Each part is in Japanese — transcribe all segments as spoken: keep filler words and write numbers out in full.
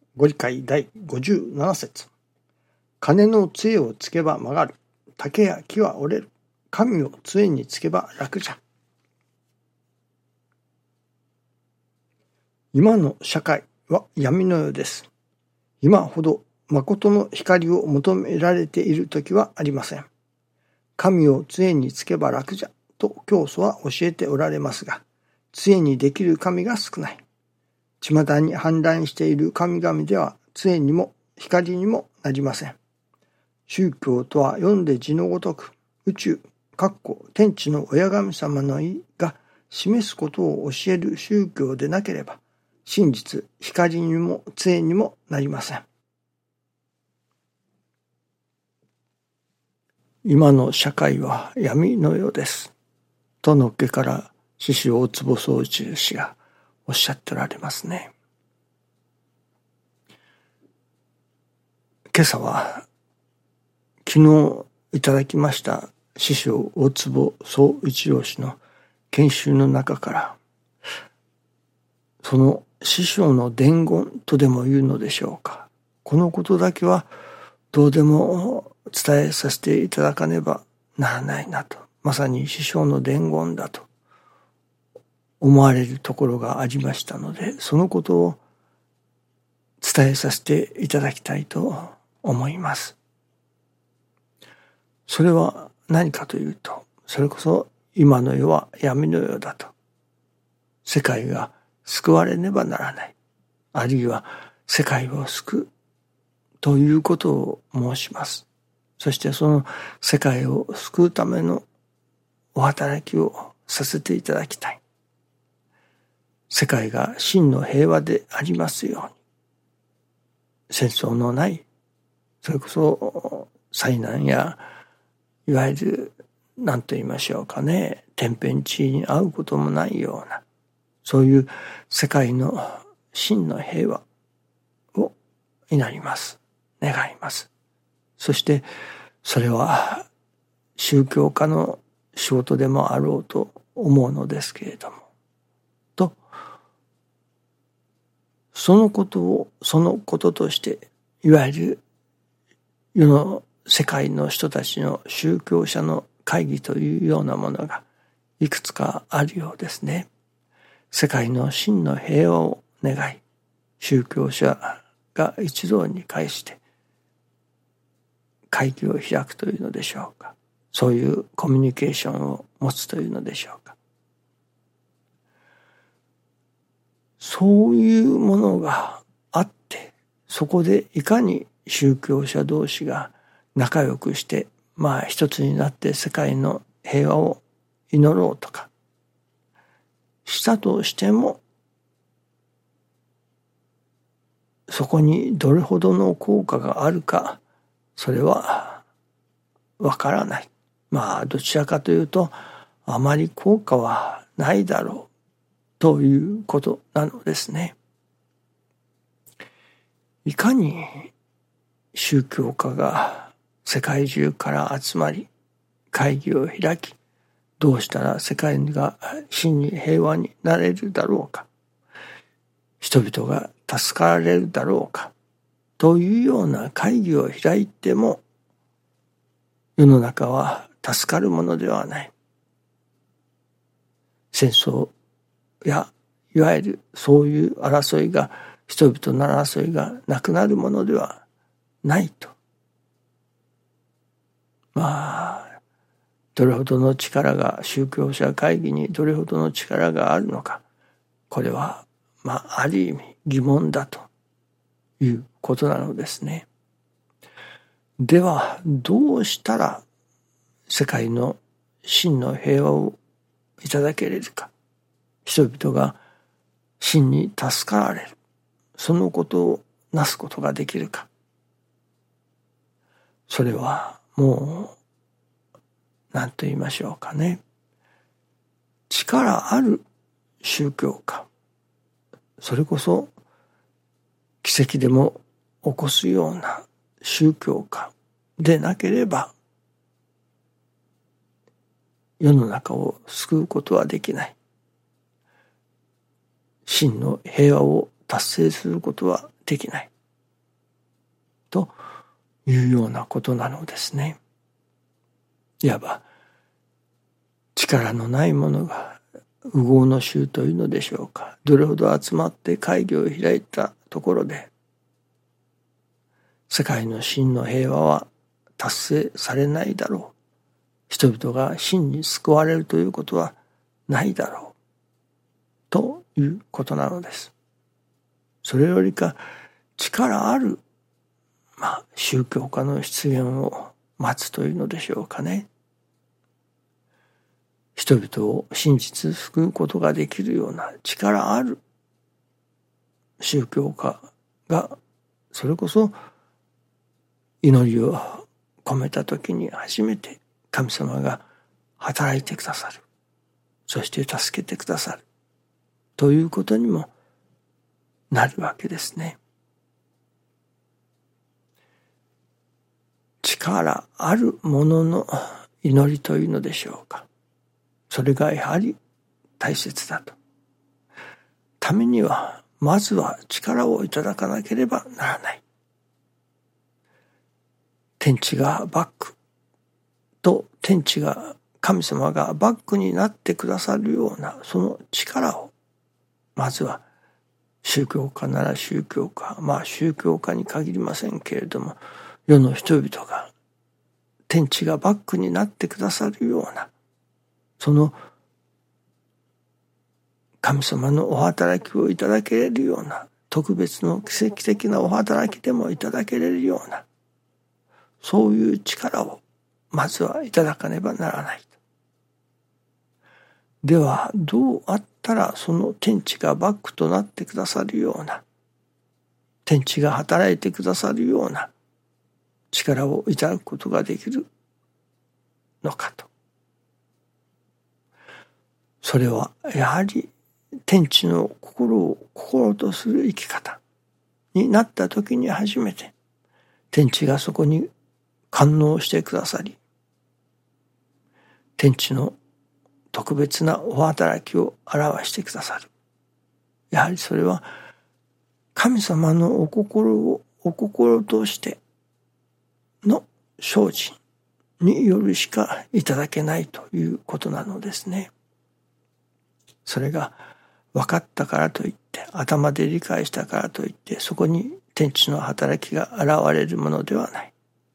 ご理解第ごじゅうなな節。金の杖をつけば曲がる。竹や木は折れる。神を杖につけば楽じゃ。今の社会は闇の世です。今ほど誠の光を求められている時はありません。神を杖につけば楽じゃと教祖は教えておられますが、杖にできる神が少ない。巷に氾濫している神々では杖にも光にもなりません。宗教とは読んで字のごとく、宇宙、かっこ天地の親神様の意が示すことを教える宗教でなければ、真実、光にも杖にもなりません。今の社会は闇の世です。とのっけから師匠大坪宗中氏がおっしゃっておられますね。今朝は昨日いただきました師匠大坪宗一郎氏の研修の中から、その師匠の伝言とでも言うのでしょうか。このことだけはどうでも伝えさせていただかねばならないなと、まさに師匠の伝言だと思われるところがありましたので、そのことを伝えさせていただきたいと思います。それは何かというと、それこそ今の世は闇の世だと。世界が救われねばならない。あるいは世界を救うということを申します。そしてその世界を救うためのお働きをさせていただきたい。世界が真の平和でありますように。戦争のない、それこそ災難やいわゆる何と言いましょうかね、天変地異に遭うこともないような、そういう世界の真の平和を祈ります。願います。そしてそれは宗教家の仕事でもあろうと思うのですけれども、とそのことをそのこととしていわゆる世の世界の人たちの宗教者の会議というようなものがいくつかあるようですね。世界の真の平和を願い、宗教者が一堂に会して会議を開くというのでしょうか。そういうコミュニケーションを持つというのでしょうか。そういうものがあって、そこでいかに宗教者同士が仲良くして、まあ一つになって世界の平和を祈ろうとかしたとしても、そこにどれほどの効果があるか、それはわからない。まあどちらかというとあまり効果はないだろうということなのですね。いかに宗教家が世界中から集まり会議を開き、どうしたら世界が真に平和になれるだろうか、人々が助かられるだろうかというような会議を開いても、世の中は助かるものではない。戦争やいわゆるそういう争いが、人々の争いがなくなるものではないと。まあどれほどの力が、宗教者会議にどれほどの力があるのか、これはまあある意味疑問だということなのですね。ではどうしたら世界の真の平和をいただけれるか、人々が真に助かられる、そのことをなすことができるか。それはもう何と言いましょうかね、力ある宗教家、それこそ奇跡でも起こすような宗教家でなければ世の中を救うことはできない。真の平和を達成することはできない。 というようなことなのですね。いわば力のないものが右往の衆というのでしょうか。どれほど集まって会議を開いたところで世界の真の平和は達成されないだろう。人々が真に救われるということはないだろう。ということなのです。それよりか力ある、まあ、宗教家の出現を待つというのでしょうかね。人々を真実救うことができるような力ある宗教家が、それこそ祈りを込めた時に初めて神様が働いてくださる。そして助けてくださる。ということにもなるわけですね。力あるものの祈りというのでしょうか。それがやはり大切だと。ためにはまずは力をいただかなければならない。天地がバックと天地が神様がバックになってくださるようなその力をまずは宗教家なら宗教家、まあ宗教家に限りませんけれども、世の人々が天地がバックになってくださるようなその神様のお働きをいただけるような特別の奇跡的なお働きでもいただけれるようなそういう力をまずはいただかねばならない。ではどうあったらその天地がバックとなってくださるような天地が働いてくださるような力をいただくことができるのかと。それはやはり天地の心を心とする生き方になった時に初めて天地がそこに感応してくださり、天地の特別なお働きを表してくださる。やはりそれは神様のお心をお心としての精進によるしかいただけないということなのですね。それが分かったからといって頭で理解したからといってそこに天地の働きが現れるものではない。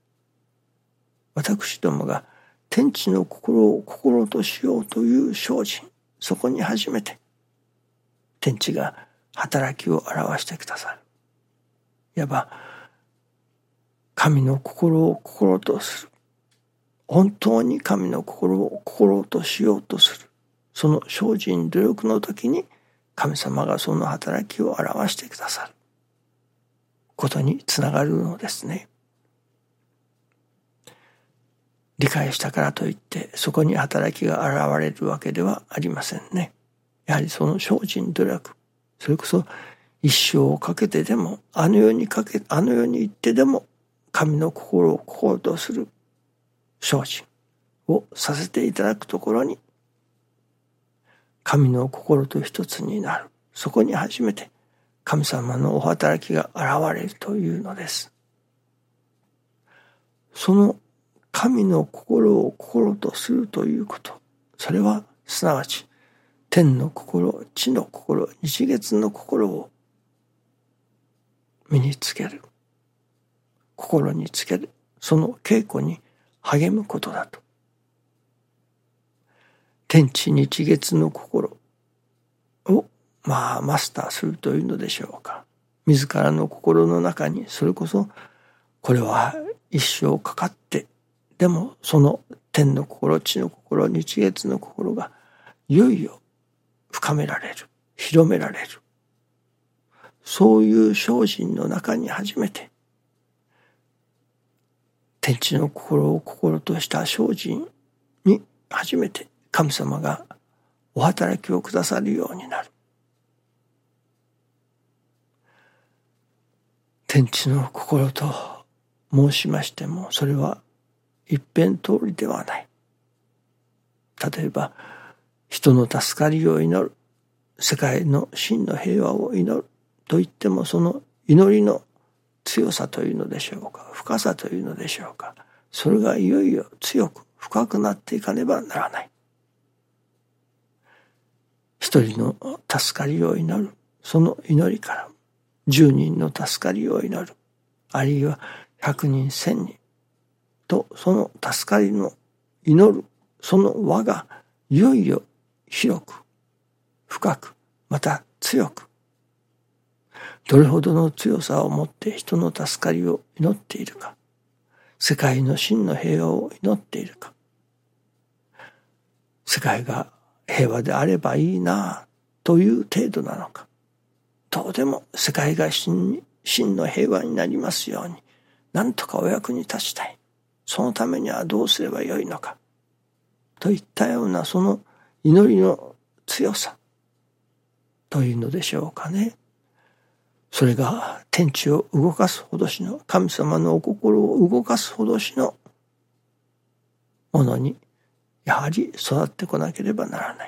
私どもが天地の心を心としようという精進、そこに初めて天地が働きを表してくださる。いわば神の心を心とする、本当に神の心を心としようとする、その精進努力の時に神様がその働きを表してくださることにつながるのですね。理解したからといってそこに働きが現れるわけではありませんね。やはりその精進努力、それこそ一生をかけてでもあの世にかけあの世に行ってでも神の心を心とする精進をさせていただくところに神の心と一つになる。そこに初めて神様のお働きが現れるというのです。その神の心を心とするということ、それはすなわち天の心、地の心、日月の心を身につける、心につける、その稽古に励むことだと。天地日月の心をまあマスターするというのでしょうか。自らの心の中にそれこそこれは一生かかってでもその天の心、地の心、日月の心がいよいよ深められる、広められる。そういう精進の中に初めて天地の心を心とした精進に初めて神様がお働きをくださるようになる。天地の心と申しましてもそれは一辺通りではない。例えば人の助かりを祈る、世界の真の平和を祈ると言ってもその祈りの強さというのでしょうか、深さというのでしょうか、それがいよいよ強く深くなっていかねばならない。一人の助かりを祈る、その祈りから十人の助かりを祈る、あるいは百人千人とその助かりの祈るその輪がいよいよ広く深くまた強く、どれほどの強さを持って人の助かりを祈っているか、世界の真の平和を祈っているか、世界が平和であればいいなという程度なのか、どうでも世界が真真の平和になりますように何とかお役に立ちたい、そのためにはどうすればよいのかといったようなその祈りの強さというのでしょうかね。それが天地を動かすほどしの、神様のお心を動かすほどしのものにやはり育ってこなければならない。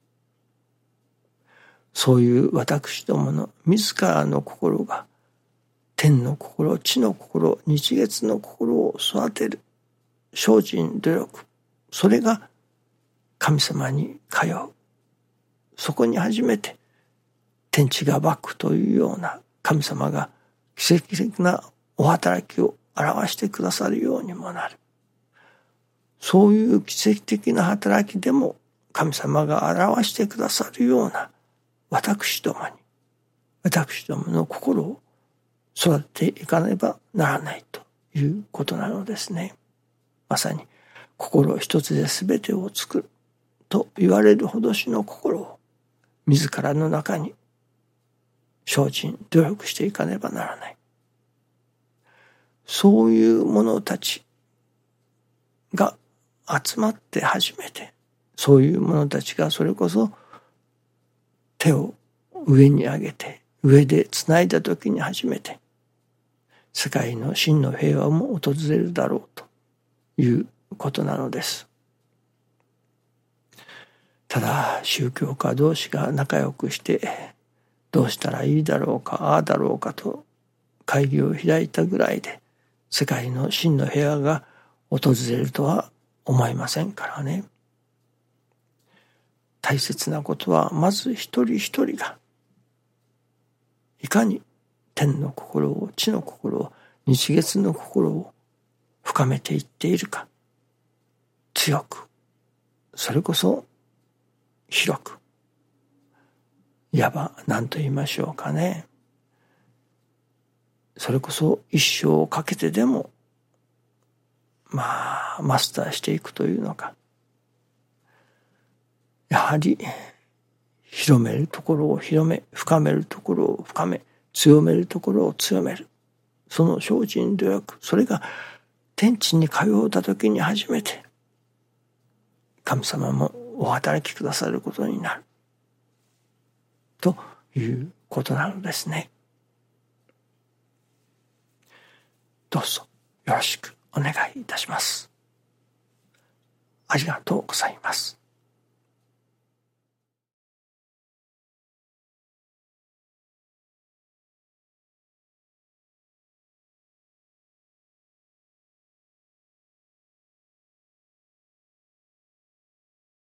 そういう私どもの自らの心が天の心、地の心、日月の心を育てる精進努力、それが神様に通う。そこに初めて天地がバックというような神様が奇跡的なお働きを表してくださるようにもなる。そういう奇跡的な働きでも神様が表してくださるような私どもに、私どもの心を育てていかねばならないということなのですね。まさに心一つで全てを作ると言われるほどしの心を自らの中に精進努力していかねばならない。そういう者たちが集まって初めて、そういう者たちがそれこそ手を上に上げて上でつないだ時に初めて世界の真の平和も訪れるだろうということなのです。ただ宗教家同士が仲良くしてどうしたらいいだろうか、ああだろうかと会議を開いたぐらいで世界の真の平和が訪れるとは思いませんからね。大切なことはまず一人一人がいかに天の心を、地の心を、日月の心を深めていっているか、強く、それこそ広く、いわば何と言いましょうかね、それこそ一生をかけてでもまあマスターしていくというのか、やはり広めるところを広め、深めるところを深め、強めるところを強める、その精進努力、それが天地に通うた時に初めて神様もお働きくださることになるということなのですね。どうぞよろしくお願いいたします。ありがとうございます。